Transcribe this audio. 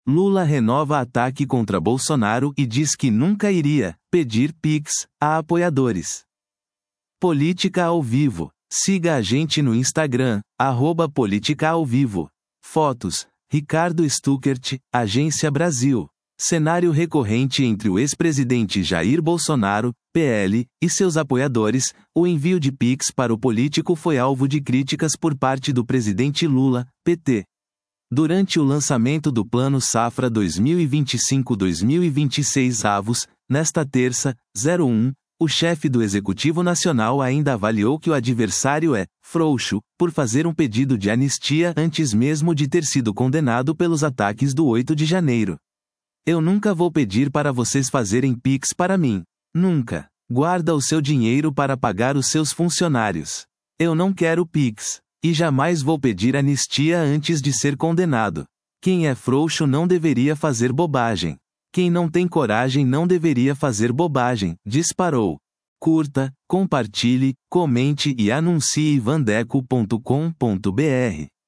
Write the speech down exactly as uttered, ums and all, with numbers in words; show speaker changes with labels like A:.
A: Lula renova ataque contra Bolsonaro e diz que nunca iria pedir Pix a apoiadores. Política ao vivo. Siga a gente no Instagram, arroba Política ao Vivo. Fotos: Ricardo Stuckert, Agência Brasil. Cenário recorrente entre o ex-presidente Jair Bolsonaro, P L, e seus apoiadores. O envio de Pix para o político foi alvo de críticas por parte do presidente Lula, P T. Durante o lançamento do Plano Safra dois mil e vinte e cinco a dois mil e vinte e seis avos, nesta terça, zero um, o chefe do Executivo Nacional ainda avaliou que o adversário é frouxo por fazer um pedido de anistia antes mesmo de ter sido condenado pelos ataques do oito de janeiro. Eu nunca vou pedir para vocês fazerem Pix para mim. Nunca. Guarda o seu dinheiro para pagar os seus funcionários. Eu não quero Pix. E jamais vou pedir anistia antes de ser condenado. Quem é frouxo não deveria fazer bobagem. Quem não tem coragem não deveria fazer bobagem, disparou. Curta, compartilhe, comente e anuncie vandeco ponto com ponto br.